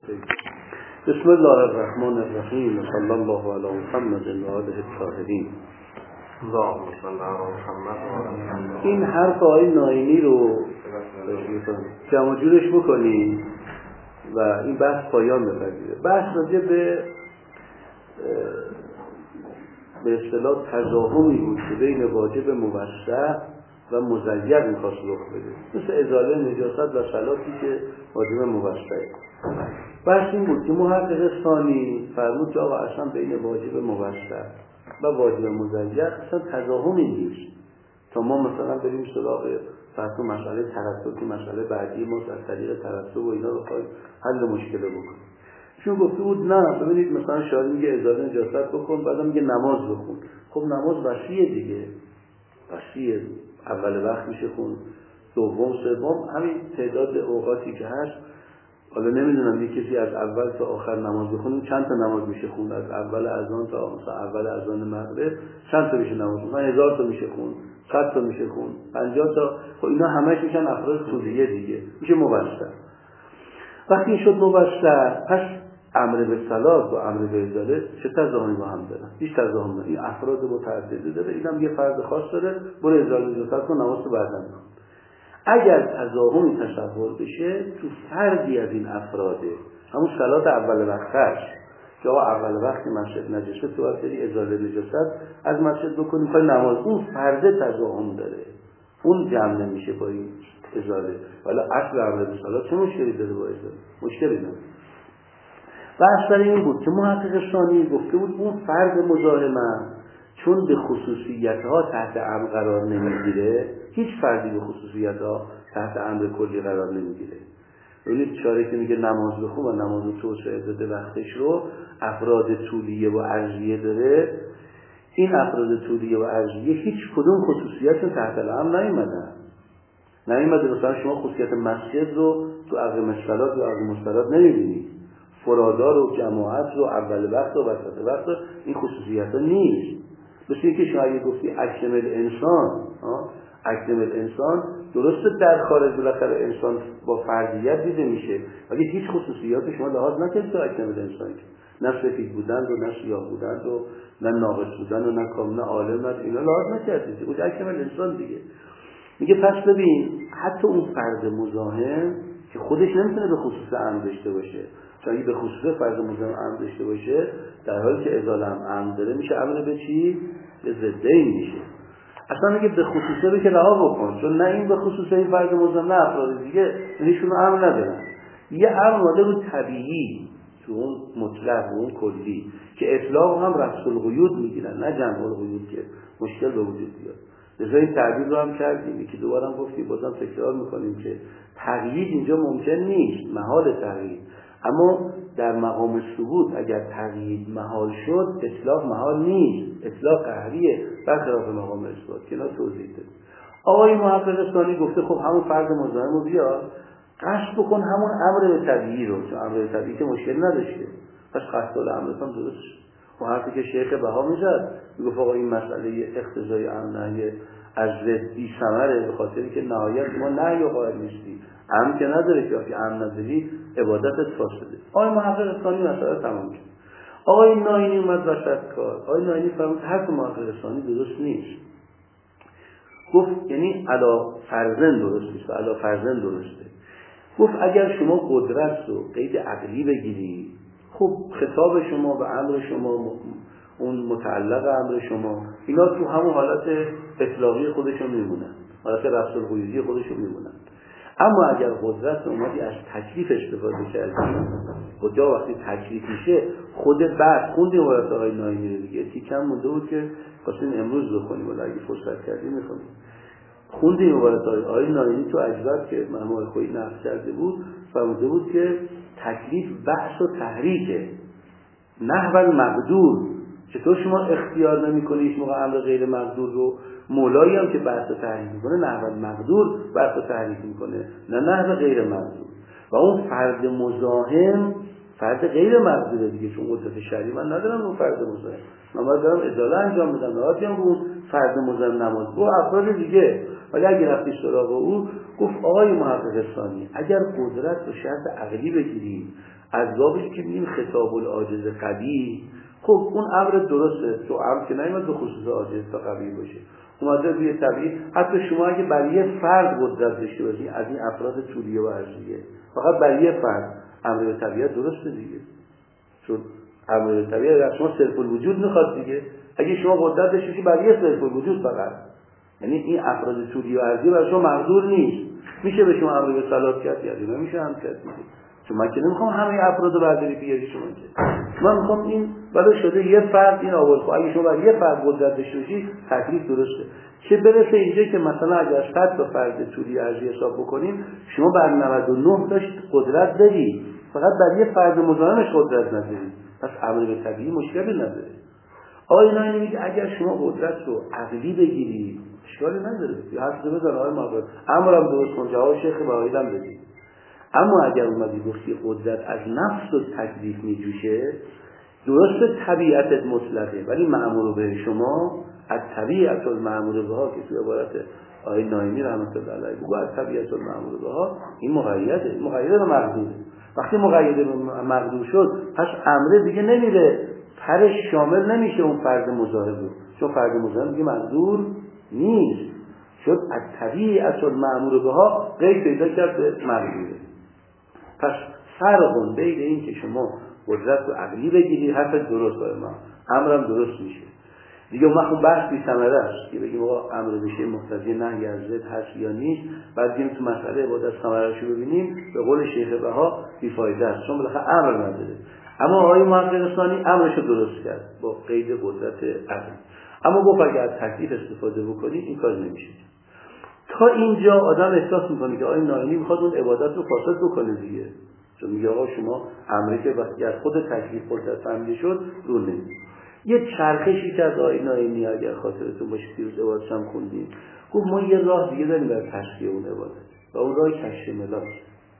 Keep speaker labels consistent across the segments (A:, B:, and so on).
A: بسم الله الرحمن الرحیم و صلی الله علی محمد و آله الطاهرین. این حرف آقای ناینی رو جمع جورش بکنیم و این بحث پایان بپذیره. بحث راجع به اصطلاح تضاهمی بود که بین واجب موسع و مزید می‌خواست رخ بده، مثل ازاله نجاست و صلاتی که واجب موسعه. بحث این بود که محقق ثانی فرمود که آقا اصلا بین واجب موسع و واجب مزید اصلا تضاهمی نیست تا ما مثلا بریم سراغ فرض مسئله ترتب که مسئله بعدی ما از طریق ترتب و اینا بخوایم حل مشکل بکنیم. چون گفته بود نه ببینید مثلا شاید میگه ازاله نجاست بکن بعدا میگه نماز بخون. خب نماز وسیعه دیگه، وسیعه، اول وقت میشه خون، دوم، سوم، همین تعداد اوقاتی که هست. حالا نمیدونم یه کسی از اول تا آخر نماز بخونه چند تا نماز میشه خون، از اول اذان تا مثلا اول اذان مغرب چند تا میشه نماز خون، 1000 تا میشه خون، 100 تا میشه خون، 50 تا. خب اینا همش میشن افراد طولیه دیگه، میشه موسع. وقتی این شد موسع، پس امر به صلات و امر به ازاله چه تضاهمی با هم دارن؟ هیچ تضاهمی نداره. این افراد متعدد داره، اینم یه فرد خاص داره، برو ازاله نجاست کن، نماز رو بعداً کن. اگر تضاهمی تصور بشه تو فردی از این افراده، همون صلات اول وقت هست که اول وقت مسجد نجسه تو باید بری ازاله نجاست از مسجد بکنی، میخوای نماز، اون فرد تضاهم داره، اون جمع نمیشه با این ازاله. ولی اصل امر به صلات چه مشکلی داره با ازاله؟ مشکلی نداره. بحث در این بود که محقق ثانی گفته بود اون فرد مزاحمه چون به خصوصیت‌ها تحت امر قرار نمیگیره، هیچ فردی به خصوصیت‌ها تحت امر کلی قرار نمیگیره. ببینید اشاره که میگه نماز بخون و نماز رو توسعه داده وقتش رو، افراد طولیه و عرضیه داره. این افراد طولیه و عرضیه هیچ کدوم خصوصیت تحت امر نیامده. مثلا شما خصوصیت مسجد رو تو اقیم الصلات و اقیم الصلات نمیبینید، فرادار و جماعت رو اول وقت و وسط وقت رو، این خصوصیت ها نیست. مثل اینکه شما اگه گفتی اکمل انسان درسته در خارج بالاخره انسان با فردیت دیده میشه، ولی هیچ خصوصیات شما لحاظ نکردید تو اکمل انسان، نه سفید بودند و نه سیاه بودند و نه ناقص بودند و نه کامل، نه عالم، نه اینا لحاظ نکردید. بود اکمل انسان دیگه. میگه پس ببین حتی اون فرد مزاحم که خودش نمیتونه به خصوص امر داشته باشه، چون اگه به خصوص فرد مزاحم امر داشته باشه، در حالی که ازاله هم امر داره، میشه امر به چی؟ به ضدین میشه. اصلا اگه به خصوصه به که رها بکن، چون نه این به خصوصه این فرد مزاحم نه افراد دیگه هیچون امر ندارن. یه امر ماده رو طبیعی تو اون مطلق و اون کلی که اطلاق هم رفع القیود میگیرن، نه جمع القیود که مشکل به وجود بیاد. لذا این تعبیر رو هم کردیم که دوباره هم گفتیم، بازم تکرار میکنیم که تقیید اینجا ممکن نیست، محال تقیید. اما در مقام ثبوت اگر تقیید محال شد، اطلاق محال نیست، اطلاق قهریه برخلاف مقام اثبات که اینا توضیح داد. آقای محقق ثانی گفته خب همون فرد مزاحم رو بیار، قصد بکن همون امر طبیعی رو، چون امر طبیعی که مشکل نداشته، پس قصد الامر هم درست. و حرفی که شیخ بها میزد میگفت آقا این مسئله اقتضای امر از بی ثمره، به خاطری که نهایت ما نهی و قائل نیستی، امر که نداره که امر نداری عبادتت فاسده. آقای محقق ثانی مسئله تمام کرد. آقای ناینی اومد وسط کار. آقای ناینی فرمود حرف محقق ثانی درست نیست. گفت یعنی علا فرضن درست نیست و علا فرضن درسته. گفت اگر شما قدرت رو قید عقلی بگیری، خب خطاب شما و امر شما، اون متعلق امر شما، اینا تو همون حالت اطلاقی خودشون میمونن، حالت رفع القیودی خودشون میمونن. اما اگر قدرت اومدی از تکلیف استفاده کردی، کجا وقتی تکلیف میشه خود بعد خوندیم ورد آقای ناینی رو دیگه، تیکم مونده بود که خواستیم امروز بخونیم ولی اگه فرصت کردیم میخونیم. خوندیم ورد آقای ناینی تو اجزا که مرحوم خویی نقل کرده بود، فرموده بود که تکلیف بحث و تحریکه، نحو المقدور. چطور شما اختیار نمی‌کنی هیچ موقع امر غیر مقدور رو؟ مولایی هم که بحث و تحریک میکنه نحو المقدور بحث و تحریک میکنه، نه نحو غیر مقدور. و اون فرد مزاحم فرد غیر مقدوره دیگه، چون قدرت شرعی من ندارم اون فرد مزاحم، من باید دارم ازاله انجام بدم، نهایت هم اون فرد مزاحم نماز و افراد دیگه. ولی اگه رفتی سراغ او، گفت آقای محقق ثانی اگر قدرت رو شرط عقلی بگیری، از بابی که میگیم خطاب العاجز قوی، خب اون امر درسته، تو امر که نمیاد به خصوص عاجز تا قوی باشه، اومده روی طبیعی. حتی شما اگه برای یه فرد قدرت داشته باشید از این افراد طولیه و عرضیه، فقط برای یه فرد امر به طبیعت درسته دیگه، چون امر به طبیعت از شما صرف الوجود میخواد دیگه. اگه شما قدرت داشته باشید برای یه صرف الوجود فقط، یعنی این افراد طولیه و عرضیه برای شما مقدور نیست، میشه به شما امر به صلاح کرد یا نمیشه هم کرد دیگه. چون من که نمیخوام همه افراد رو برداری بیاری شما که، من میخوام این ولی شده یه فرد این آورد. خب اگه شما برای یه فرد قدرت داشته باشید تکلیف درسته. چه برسه اینجا که مثلا اگر 100 تا فرد طولی ارضی حساب بکنیم شما بر 99 داشت قدرت داری، فقط برای یه فرد مزاحمش قدرت نداری، پس امر به طبیعی مشکلی نداره. آقای نایینی میگه اگر شما قدرت رو عقلی بگیری اشکالی نداره، یا حرف بزن آقای محمد امرم درست کن، جواب شیخ بهاییدم بدید. اما اگر اومدی گفتی قدرت از نفس و تکلیف میجوشه، درست طبیعتت مطلقه ولی مأمور به شما از طبیعت المأمور بها که توی عبارت آقای نایمی رحمت الله علیه بگو از طبیعت المأمور بها، این مقیده و مقدوره. وقتی مقیده و مقدور شد پس امره دیگه نمیره، پرش شامل نمیشه اون فرد مزاحم رو، چون فرد مزاحم دیگه مقدور نیست، شد از طبیعت المأمور بها غیر پیدا کرد به مقدوره. پس فرق بین این که شما قدرت رو عقلی بگیری حرف درست برای ما، امرم درست میشه دیگه. اون وقت بحث بی ثمره است که بگیم آقا امر بشه مقتضی نهی از ضد هست یا نیست، بعد بگیم تو مسئله عبادت ثمره‌اشو ببینیم به قول شیخ بها بی فایده است، چون بالاخره امر نداره. اما آقای محقق ثانی امرشو درست کرد با قید قدرت عقلی، اما گفت اگه از تکلیف استفاده بکنید این کار نمیشه. تا اینجا آدم احساس میکنه که آقای نایینی میخواد اون عبادت رو فاسد بکنه دیگه، چون میگه آقا شما امری که وقتی از خود تکلیف قدرت فهمیده شد رو نمید. یه چرخشی که از آقای نایینی اگر خاطرتون باشه پیروز عبادتش هم خوندیم، گفت ما یه راه دیگه داریم برای تشریح اون عبادت و اون راه کشف ملاک.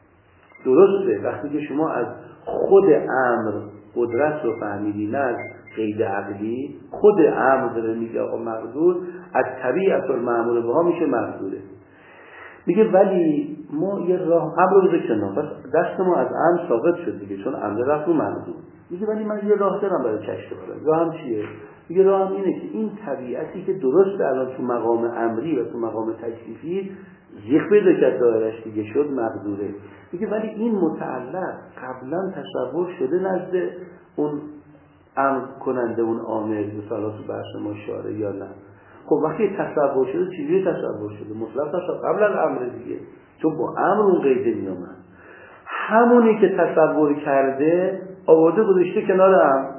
A: درسته وقتی که شما از خود امر قدرت رو فهمیدی، نه از قید عقلی، خود امر داره میگه آقا مقدور از طبیعت المأمور بها میشه مقدوره. میگه ولی ما یه راه امر رو بکنم، پس دست ما از امر ثابت شد دیگه، چون امر رفت رو مقدور. میگه ولی من یه راه دارم برای کشف کنم. راه هم چیه؟ میگه راه هم اینه که این طبیعتی که درست الان تو مقام امری و تو مقام تکلیفی زیخ پیدا کرد دایرش دیگه شد مقدوره. میگه ولی این متعلق قبلا تصور شده نزد اون امر کننده اون عامل، مثلا تو بحث ما شاره یا نه؟ خب وقتی تصور شده چیزی تصور شده مطلق تصور قبل از امر دیگه، چون با امر اون قیده می اومد. همونی که تصور کرده آورده گذاشته کنار امر،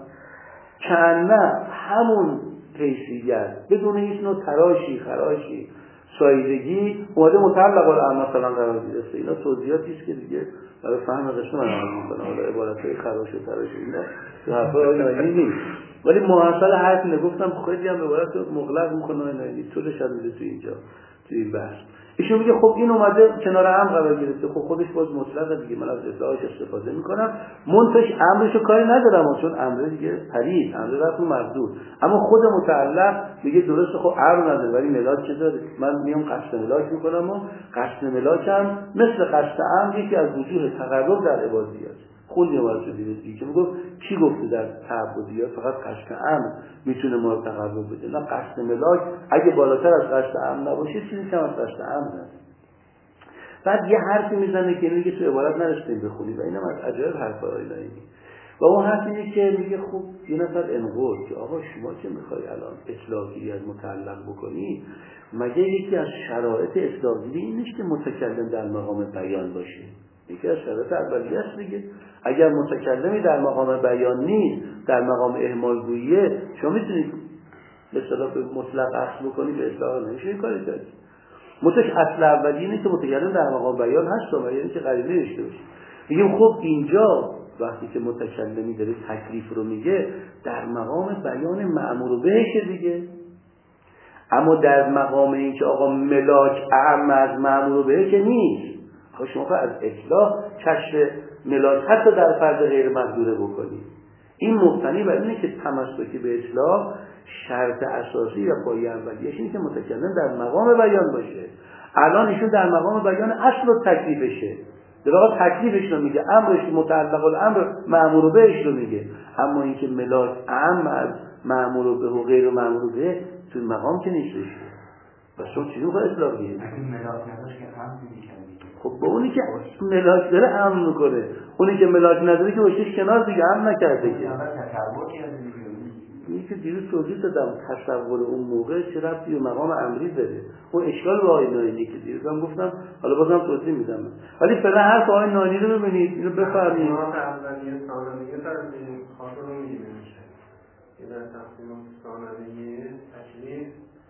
A: کنه همون حیثیت بدون هیچ نوع تراشی خراشی سایدگی اومده مطلق الامر مثلا قرار گرفته. اینا توضیحاتی است که دیگه برای فهم قسم من عمل میکنم، حالا عبارتهای خراش و تراش اینا تو حرفای آقای نایینی نیست، ولی محصل حرف نگفتم خیلی هم عبارت مغلق میکنه آقای نایینی طولش هم میده تو اینجا تو این بحث. ایشون میگه خب این اومده کنار هم قرار گرفته، خب خودش باز مطلقه دیگه، من از اطلاعش استفاده میکنم، منتش امرشو کاری ندارم چون امر دیگه پرید، امر رفت مردود. اما خود متعلق میگه درسته خب امر نداره ولی ملاک چه داره، من میام قصد ملاک میکنم و قصد ملاکم مثل قصد امر یکی از وجوه تقرب در عبادیات. خوندی عبارت رو دیگه که میگفت کی گفته در تعبدیات فقط قصد امر میتونه ما رو تقرب بده، نه قصد ملاک اگه بالاتر از قصد امر نباشه چیزی کم از قصد امر نداره. بعد یه حرفی میزنه که میگه تو عبارت نرسیدیم بخونی و اینم از عجایب حرفای نایینی. و اون حرف اینه که میگه خب یه نفر انقل که آقا شما که میخوای الان اطلاقی از متعلق بکنی، مگه یکی از شرایط اطلاقی این نیست که متکلم در مقام بیان باشه؟ یکی از شرایط اولیه است دیگه. اگر متکلمی در مقام بیان نیست، در مقام اهمال گوییه، شما میتونید به اصطلاح مطلق اخذ بکنی، به اصطلاح نمیشه کاری کرد. متش اصل اولیه اینه که متکلم در مقام بیان هست و یعنی که قرینه داشته باشه. میگیم خب اینجا وقتی که متکلمی داره تکلیف رو میگه در مقام بیان مأمور بهش دیگه، اما در مقام این که آقا ملاک اعم از مأمور بهش نیست. خب شما از اصلاح کشف ملاک حتی در فرد غیر مقدوره بکنید. این مبتنی بر اینه که تمسکی به اصلاح شرط اساسی و پایه اولیه‌اش اینه که متکلم در مقام بیان باشه. الان ایشون در مقام بیان اصل و تکلیفشه، در واقع تکلیفش رو میگه، امرش متعلق الامر مأمور بهش رو میگه. اما اینکه ملاک اعم از مأمور به و غیر مأمور به تو مقام که نیستش. بس شما چی رو باید اطلاق گیرید؟
B: اگه ملاک نداشت که امر میکنه.
A: خب با اونی که ملاک داره امر میکنه، اونی که ملاک نداره که باشش کنار دیگه امر نکرده که. اینی که دیروز توضیح دادم تصور اون موقع چه ربطی به مقام امری داره. اون اشکال به آقای ناینی که دیروز هم گفتم، حالا بازم توضیح میدم. ولی فعلا حرف آقای ناینی رو ببینید، اینو بفرمایید.
C: اولیه ثانویه ترجیح خاطر رو میگیره میشه. این در تقسیم ثانویه تکلیف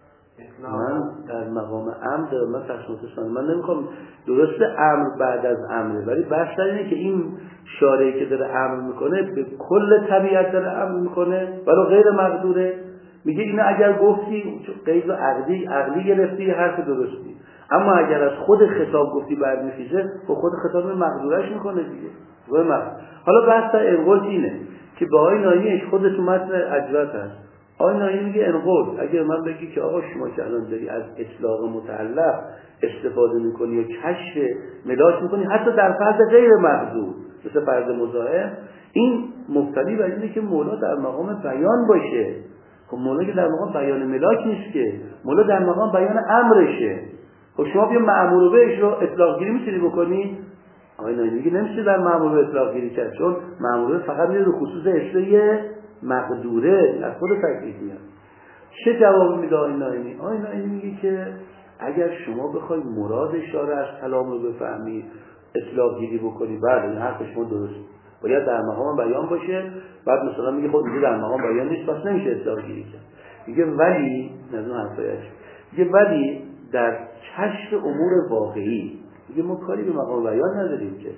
A: من در مقام امر دارم، من تقسیمات ثانویه من نمیخوام. درسته امر بعد از امره، ولی بحث در اینه که این شارعی که داره امر میکنه به کل طبیعت داره امر میکنه ولی غیر مقدوره. میگه اینو اگر گفتی قید عقلی گرفتی حرف درستی، اما اگر از خود خطاب گفتی برمیخیزه خب خود خطاب مقدورش میکنه دیگه. حالا بحث در انقل اینه که با آقای ناینیش خود تو متن اجوت هست. آقای ناینی میگه انقل اگر من بگی که آقا شما که الان داری از اطلاق متعلق استفاده میکنی یا کشف ملاک میکنی حتی در فرض غیر مقدور مثل فرض مزاحم، این مبتنی بر اینه که مولا در مقام بیان باشه. خب مولا که در مقام بیان ملاک نیست که، مولا در مقام بیان امرشه. خب شما بیا مأمور بهش رو اطلاق گیری میتونی بکنی؟ آقای ناینی میگه نمیشه در مأمور به اطلاق گیری کرد، چون مأمور فقط میره رو خصوص اصلاح مقدوره، از خود تکلیف میاد. چه جواب میده آقای ناینی؟ آقای ناینی میگه که اگر شما بخوای مراد شارع از کلام رو بفهمی اطلاق گیری بکنی، بعد این حرف شما درست باید در مقام بیان باشه. بعد مثلا میگه خب میگه در مقام بیان نیست پس نمیشه اطلاق گیری کرد. میگه ولی نظر حرفایش میگه ولی در کشف امور واقعی میگه ما کاری به مقام بیان نداریم که.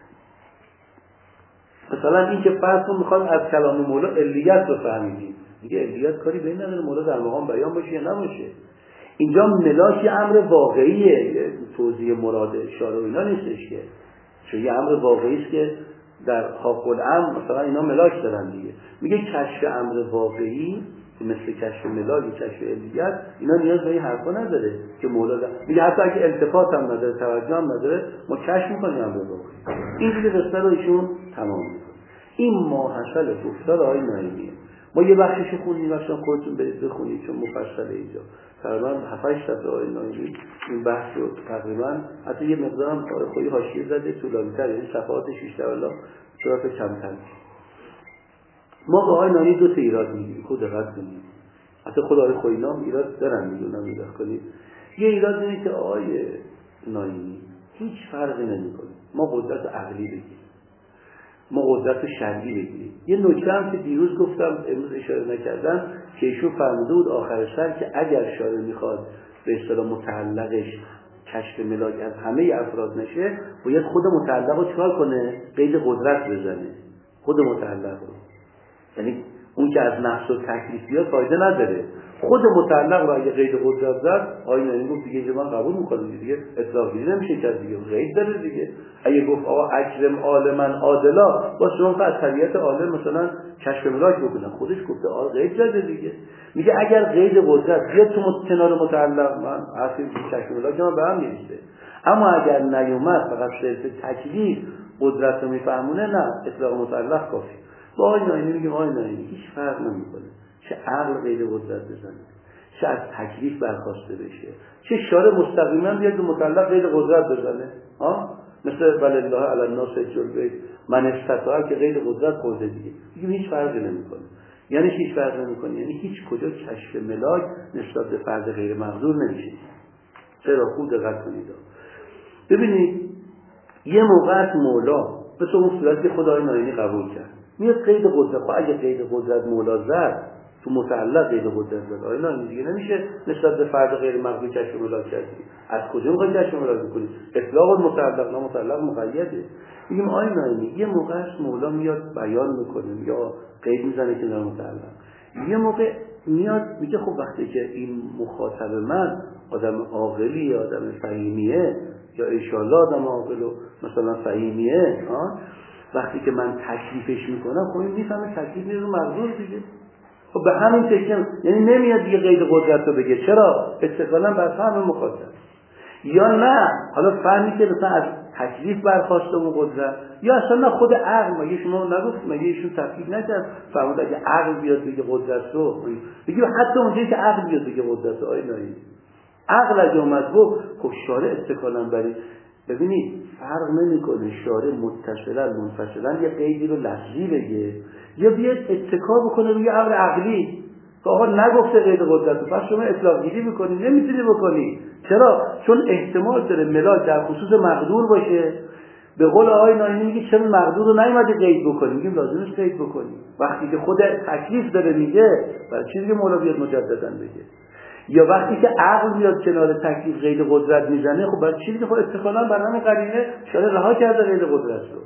A: مثلا این که فرض کن میخواد از کلام مولا علیت رو فهمیدیم، میگه علیت کاری به این نداره مولا در مقام بیان باشه یا نباشه. اینجا ملاک امر واقعیه، توضیح مراد اشاره و اینا نیستش که، چون یه امر واقعی است که در حق الامر مثلا اینا ملاک دارن دیگه. میگه کشف امر واقعی مثل کشف ملاک، کشف علیت، اینا نیاز به این حرفا نداره که مولا میگه حتی اگه التفات هم نداره، توجه هم نداره، ما کشف میکنیم امر واقعی. این دیگه قصه رو ایشون تمام میکنه. این ماحصل گفتار آقای ناینیه. ما یه بخشش خوندیم، بخشم خودتون برید بخونید چون مفصله اینجا. تقریبا 7-8 صفحه آقای ناینی این بحث رو تقریبا حتی یه مقدارم خودی حاشیه زده طولانی‌تر، یعنی صفحاتش بیشتر الا صورت کمتر. ما با آقای ناینی دو تا ایراد میگیریم، خود دقت کنید. حتی خود آقای خوینام ایراد دارن، میدونم ایراد کنید. یه ایراد اینه که آقای ناینی هیچ فرقی نمی‌کنه. ما قدرت عقلی بگیریم، ما قدرت شرعی بگیریم. یه نکته هم که دیروز گفتم امروز اشاره نکردم که ایشون فرموده بود آخر سر که اگر شارع میخواد به اصطلاح متعلقش کشف ملاک از همه افراد نشه، باید خود متعلق رو چکار کنه؟ قید قدرت بزنه خود متعلق رو. یعنی اون که از نفس و تکلیف بیاد فایده نداره، خود متعلق رو اگه قید قدرت زد آیه نمی گفت دیگه من قبول میکنم دیگه اطلاق گیری نمیشه کرد دیگه، قید داره دیگه. اگه گفت آقا اکرم عالما عادلا با شما از طبیعت عالم مثلا کشف ملاک بکنن، خودش گفته آقا قید زده دیگه. میگه اگر قید قدرت بیاد تو کنار متعلق من اصلا کشف ملاک من به هم میریزه، اما اگر نیومد فقط صرف تکلیف قدرت رو میفهمونه نه اطلاق متعلق کافی. با آقای ناینی میگیم آقای ناینی هیچ فرق نمیکنه چه عقل قید قدرت بزنه، چه از تکلیف برخواسته بشه، چه شارع مستقیما بیاد به متعلق قید قدرت بزنه. مثل ولله علی الناس حج البیت من استطاع که قید قدرت خورده دیگه. میگیم هیچ فرقی نمیکنه. یعنی هیچ فرقی نمیکنه، یعنی هیچ کجا کشف ملاک نسبت به فرد غیر مقدور نمیشه. چرا؟ خوب دقت کنید. ببینید یه موقع از مولا به اون صورتی که خدای ناینی قبول کرد میاد قید قدرت. خب اگه قید قدرت مولا زد تو متعلق قید قدرت زد آیا ناینی دیگه نمیشه نسبت به فرد غیر مقدور کشف ملاک کردی. از کجا میخوای کشف ملاک بکنی؟ اطلاق متعلق نه متعلق مقیده. میگیم آیا ناینی یه موقع از مولا میاد بیان میکنه یا قید میزنه که نه متعلق، یه موقع میاد میگه خب وقتی که این مخاطب من آدم عاقلی، آدم فهیمیه یا انشالله آدم عاقل و مثلا فهیمیه، وقتی که من تکلیفش میکنم خب این میفهمه تکلیف نیست رو مقدور دیگه. خب به همین تکنم یعنی نمیاد دیگه قید قدرت رو بگه. چرا؟ استقلالا بر فهم مخاطب. یا نه حالا فهمی که مثلا از تکلیف برخواسته و قدرت، یا اصلا نه خود عقل. مگه شما نگفت، مگه ایشون تفکیک نکرد فرمود اگه عقل بیاد بگه قدرت رو بگیم حتی اونجایی که عقل بیاد بگه قدرت رو آینایی عقل اگه اومد خب شارع اتکالن برای ببینید فرق نمیکنه شارع متصلا منفصلا یه قیدی رو لفظی بگه یا بیاد اتکا بکنه روی امر عقلی که آقا نگفته قید قدرت رو، پس شما اطلاق گیری میکنی نمیتونی بکنی. چرا؟ چون احتمال داره ملاک در خصوص مقدور باشه. به قول آقای ناینی میگه چرا مقدور رو نیومدی قید بکنی؟ میگیم لازمش قید بکنی. وقتی که خود تکلیف داره میگه برای چیزی که مولا بیاد مجددا بگه، یا وقتی که عقل میاد کنار تکلیف قید قدرت میزنه، خب برای چیزی که خود استقلالا برنامه قرینه شاره رها کرده قید قدرت رو.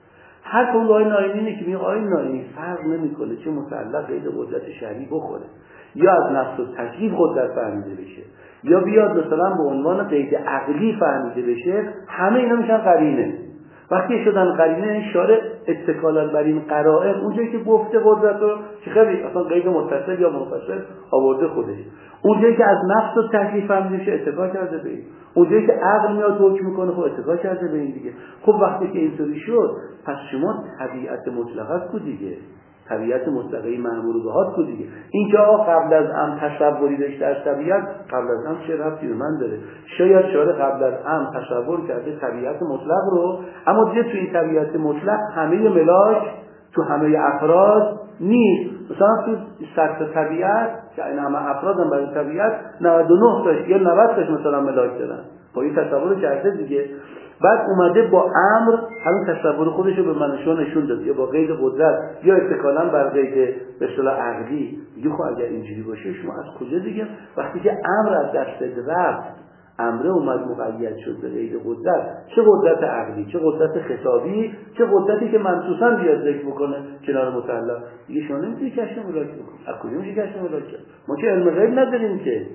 A: هر کدوم آقای ناینی اینه که میگه آقای ناینی فرق نمیکنه چه متعلق قید قدرت شرعی بخوره، یا از نفس و تکلیف قدرت فهمیده بشه یا بیاد مثلا به عنوان قید عقلی فهمیده بشه، همه اینا میشن قرینه. وقتی شدن قرینه این شارع اتکالا بر این قرائن اونجایی که گفته قدرت رو که خیلی اصلا قید متصل یا منفصل آورده خودش، اونجایی که از نفس و تکلیف فهمیده میشه اتکا کرده به این، اونجایی که عقل میاد حکم میکنه خب اتکا کرده به این دیگه. خب وقتی که اینطوری شد پس شما طبیعت مطلقه کو دیگه، طبیعت مطلقه مأمور بهات کو دیگه. این که آقا قبل از امر تصوری داشته از طبیعت، قبل از امر چه ربطی به من داره؟ شاید شارع قبل از امر تصور کرده طبیعت مطلق رو، اما دیگه تو این طبیعت مطلق همه ملاک تو همه افراد نیست. مثلا تو سطح طبیعت که این همه افراد هم برای طبیعت 99 تاش یا 90 تاش مثلا ملاک دارن، با این تصور کرده دیگه. بعد اومده با امر همین تصور خودش رو به من شما نشون داد، یا با قید قدرت یا اتکالا بر قید به اصطلاح عقلی. دیگه خب اگر اینجوری باشه شما از کجا دیگه وقتی که امر از دست رفت، امره اومد مقید شد به قید قدرت، چه قدرت عقلی چه قدرت خطابی چه قدرتی که منصوصا بیاد ذکر بکنه کنار متعلق، دیگه شما نمیتونی کشف ملاک بکنی. از کجا میشه کشف ملاک کرد؟ ما که علم غیب نداریم که.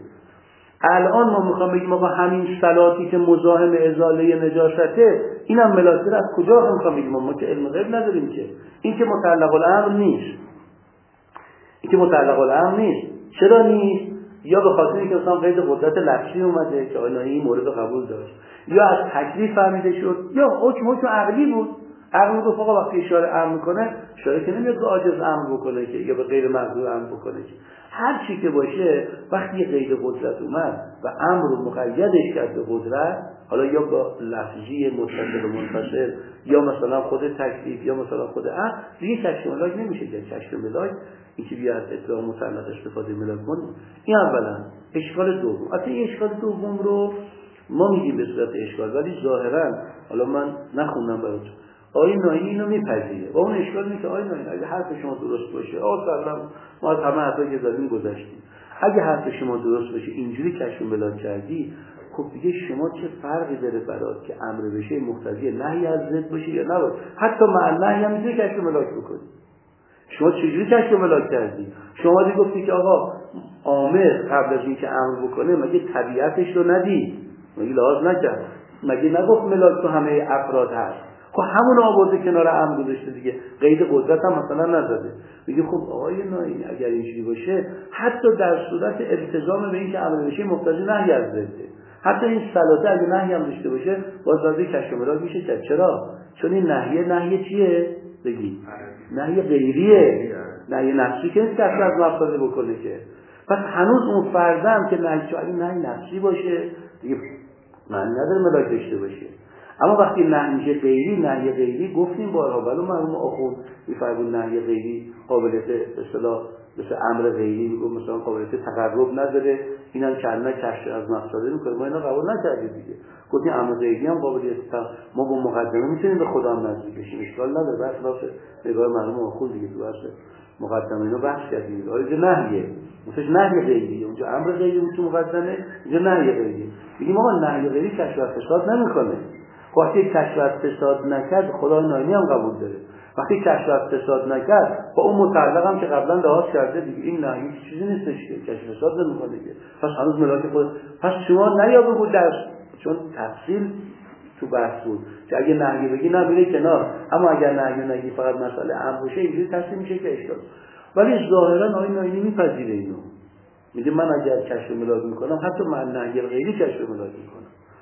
A: الان ما میخوام بگیم آقا همین صلاتی که مزاحم ازاله نجاسته اینم ملاک از کجا میخوام بگیم؟ ما که علم غیب نداریم که. این که متعلق الامر نیست، این که متعلق الامر نیست. چرا نیست؟ یا به خاطر اینکه مثلا قید قدرت لفظی اومده که آیا این مورد قبول داشت، یا از تکلیف فهمیده شد، یا حکم عقلی بود. عقل میگه آقا وقتی اشاره امر میکنه، اشاره که نمیاد به عاجز امر بکنه که یا به غیر مقدور امر بکنه که. هر چی که باشه وقتی قید قدرت اومد و امر رو مقیدش کرد به قدرت، حالا یا با لفظی متصل و منفصل یا مثلا خود تکلیف یا مثلا خود امر، دیگه کشف ملاک نمیشه که. کشف ملاک این که بیا از اطلاع مطلق استفاده ملاک کنه. این اولا. اشکال دوم، اصلا این اشکال دوم رو ما میگیم به صورت اشکال، ولی ظاهرا حالا من نخوندم براتون آقای ناینی اینو میپذیره و اون اشکال اینه که آقای ناینی اگه حرف شما درست باشه، سلام ما از همه حرفایی که زدیم گذشتیم، اگه حرف شما درست باشه اینجوری کشف ملاک کردی، خب دیگه شما چه فرقی داره برات که امر بشه مقتضی نهی از ضد باشه یا نباشه؟ حتی مع نهی هم میتونی کشف ملاک بکنی. شما چجوری کشف ملاک کردی؟ شما دیگه گفتی که آقا عامل قبل از اینکه امر بکنه مگه طبیعتش رو ندید؟ مگه لحاظ نکرد؟ مگه نگفت ملاک تو همه افراد هست؟ خب همون آورده کنار امر گذاشته دیگه، قید قدرت هم مثلا نزده. میگه خب آقای ناینی اگر اینجوری باشه حتی در صورت التزام به این که امر بشه مقتضی نهی از ضده، حتی این صلاته اگه نهی هم داشته باشه باز لازم کشف ملاک میشه کرد. چرا؟ چون این نهی چیه؟ بگی نهی غیریه، نهی نفسی که نیست که از مفسده بکنه که. پس هنوز اون فرض هم که نهی نفسی باشه دیگه معنی نداره ملاک داشته باشه. اما وقتی نهی میشه غیری گفتیم بارها، ولی معلومه آخوند میفرمون نهی غیری قابلیت اصطلاح مثل امر غیری میگم مثلا قابلیت تقرب نداره، اینم چندنا کشف از مفسده میکنه، ما اینا قبول نکردیم دیگه. گفتیم امر غیری هم قابلیت ما با مقدمه میتونیم به خدا هم نزدیک بشیم، اشکال نداره. بر خلاف نگاه معلومه آخوند دیگه تو اصل مقدمه اینو بحث کردیم. آره نهیه مثلا نهی غیری، اونجا امر غیری بود تو مقدمه، اینجا نهی غیری. میگیم آقا نهی غیری کشف از فساد نمیکنه. وقتی کشف از فساد نکرد خدای ناینی هم قبول داره. وقتی کشف از فساد نکرد با اون متعلق هم که قبلا لحاظ کرده دیگه این نهی چیزی نیستش که کشف فساد نمیکنه دیگه. پس هنوز ملاک خود پس شما نیا بگو درس، چون تفصیل تو بحث بود که اگه نهی بگی نمیره کنار، اما اگر نهی نگی فقط مسئله امر باشه اینجوری تصمیم میشه که اشکال. ولی ظاهرا آقای ناینی میپذیره اینو، میگه من اگر کشف ملاک میکنم حتی من نهی غیری کشف ملاک میکنم.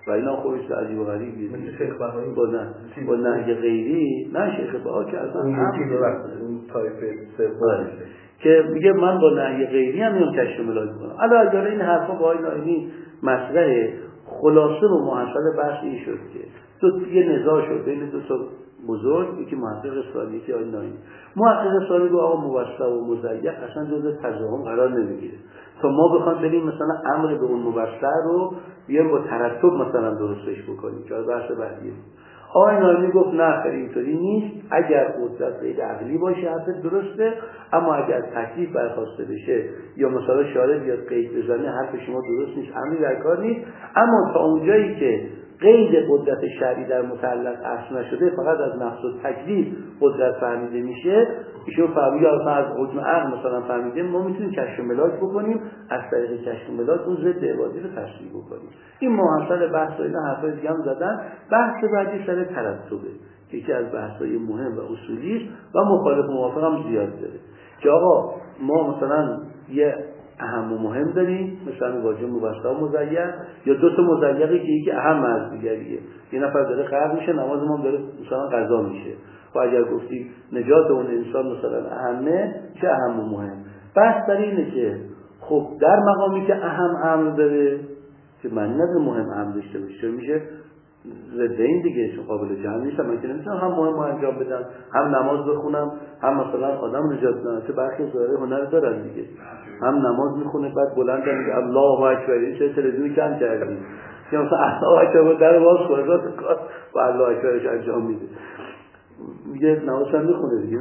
A: و اینا خودش عجیب و غریبیه
D: مثل شیخ بهایی
A: با نهی غیری. نه شیخ بهایی که اصلا
D: اون تایفه سوم
A: که میگه من با نهی غیری هم میام کشف ملاک کنم. الان اگر این حرفا با آقای ناینی مطرحه، خلاصه و محصل بحث این شد که یه نزاع شد بین دو تا بزرگ، یکی محقق ثانی یکی آقای ناینی. محقق ثانی گفت آقا موسع و مضیق اصلا جزء تضاهم قرار نمیگیره، تا ما بخوام بریم مثلا امر به اون موسع رو بیایم با ترتب مثلا درستش بکنیم که بحث بعدیه. آقای ناینی گفت نه خیلی اینطوری نیست، اگر قدرت غیر عقلی باشه حرف درسته، اما اگر تکلیف برخواسته بشه یا مثلا شارع بیاد قید بزنه حرف شما درست نیست، امری در کار نیست. اما تا اونجایی که قید قدرت شرعی در متعلق اصل نشده، فقط از نفس و تکلیف قدرت فهمیده میشه، ایشون فهمیده اصلا از حکم عقل مثلا فهمیده، ما میتونیم کشف ملاک بکنیم، از طریق کشف ملاک اون ضد عبادی رو تشریح بکنیم. این محصل بحث و اینا حرفای دیگه هم زدن. بحث بعدی سر ترتبه که یکی از بحث‌های مهم و اصولی است و مخالف موافق هم زیاد داره که آقا ما مثلا یه اهم و مهم داریم، مثلا واژه موسع و مضیق، یا دو تا مضیقی که یکی اهم از دیگریه. یه نفر داره غرق میشه، نماز ما داره مثلا قضا میشه. و اگر گفتی نجات اون انسان مثلا اهمه، چه اهم و مهم؟ بحث در اینه که خب در مقامی که اهم امر داره که معنی نداره مهم امر داشته باشه، میشه ضد این دیگه، چون قابل جمع نیست. من که نمیتونم هم مهم انجام بدم، هم نماز بخونم، هم مثلا آدم نجات بدم. چه برخی ظاهر هنر دارن دیگه، هم نماز میخونه بعد بلند میگه الله اکبر، چه تلویزیونی کم کردیم که مثلا الله اکبر در باز خودت کار با الله اکبرش انجام میده، میگه نماز هم میخونه دیگه.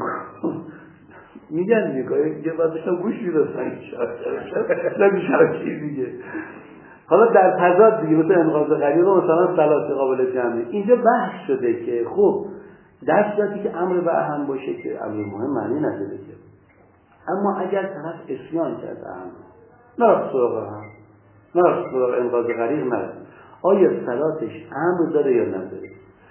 A: میگن دیگه بعدش هم گوش میدن نمیشه دیگه. حالا در تضاد دیگه مثل انقاذ غریب و مثلا صلات قابل جمعی، اینجا بحث شده که خب در صورتی که امر به اهم باشه که امر مهم معنی نداره که، اما اگر طرف اسیان کرده اهم نرفت سراغ اهم، نرفت سراغ انقاذ غریب، نرفت، آیا صلاتش امر داره یا نداره؟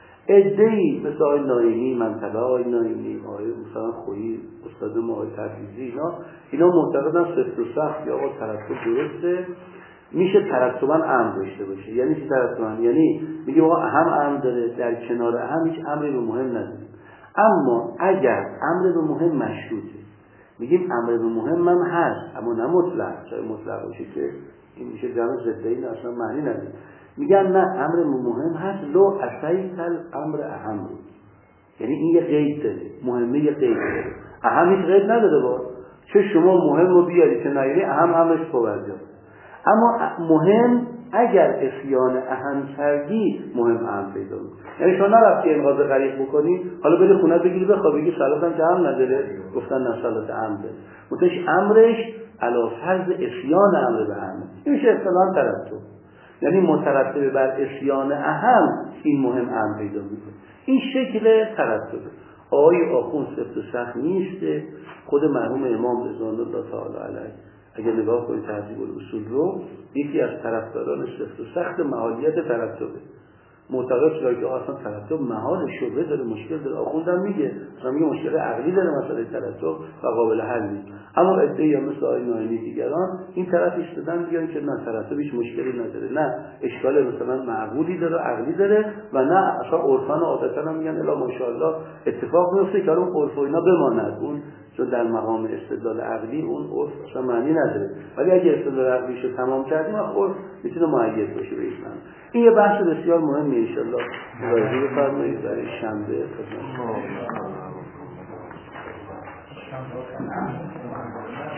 A: ادعی مثل آقای ناینی، منطقه آقای ناینی، آقای مثلا خویی، استاد ما آقای تبریزی، اینا معتقدن سفت و سخت یا آقا ترتب درسته، میشه ترتباً امر داشته باشه. یعنی چی ترتباً؟ یعنی میگه آقا اهم امر داره، در کنار اهم هیچ امری به مهم نداره. اما اگر امر به مهم مشروطه، میگیم امر به مهم هم هست اما نه مطلق، چرا مطلق باشه که این میشه جمع ضد این اصلا معنی نداره. میگن نه، امر مهم هست لو اسیت الامر اهم رو، یعنی این یه قید داره، مهمه یه قید داره، اهم هیچ قید نداره. با چه شما مهم رو بیاری چه نیاری اهم همش توجه. اما مهم اگر اسیان اهم کردی مهم اهم پیدا می‌کنه. یعنی شما نرفتی انقاذ غریق بکنی، حالا بری خونه بگیری بخواب بگی صلاتم که هم نداره، گفتن نه صلات هم داره، متش امرش علی فرض اسیان امر به اهم. این میشه اصطلاحاً ترتب، یعنی مترتب بر اسیان اهم این مهم اهم پیدا می‌کنه. این شکل ترتبه. آقای آخوند سفت و سخت نیسته. خود مرحوم امام رضوان الله تعالی علیه اگر نگاه کنید تهذیب الاصول رو، یکی از طرفداران سفت و سخت معالیت ترتبه. معتقد شده که اصلا ترتب محال شبهه داره، مشکل داره. آخوندم میگه مثلا میگه مشکل عقلی داره مسئله ترتب و قابل حل نیست. اما ادعی مثل آقای ناینی دیگران این طرف ایستادن میگن که نه، ترتب هیچ مشکلی نداره، نه اشکال مثلا معقولی داره، عقلی داره، و نه اصلا عرفاً و عادتاً هم میگن الا ماشاءالله اتفاق میفته که اون عرف و اینا بماند، اون چون در مقام استدلال عقلی اون عرف اصلا معنی نداره. ولی اگه استدلال عقلیش رو تمام کردیم عرف میتونه معید باشه به ایشون. این یه بحث بسیار مهمه، ان شاء الله مراجعه بفرمایید برای شنبه خدمت